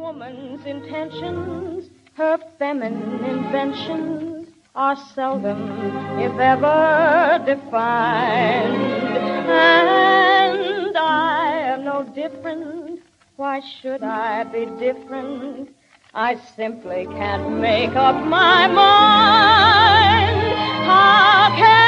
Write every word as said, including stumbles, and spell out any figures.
woman's intentions, her feminine inventions, are seldom, if ever, defined. And I am no different. Why should I be different? I simply can't make up my mind. How can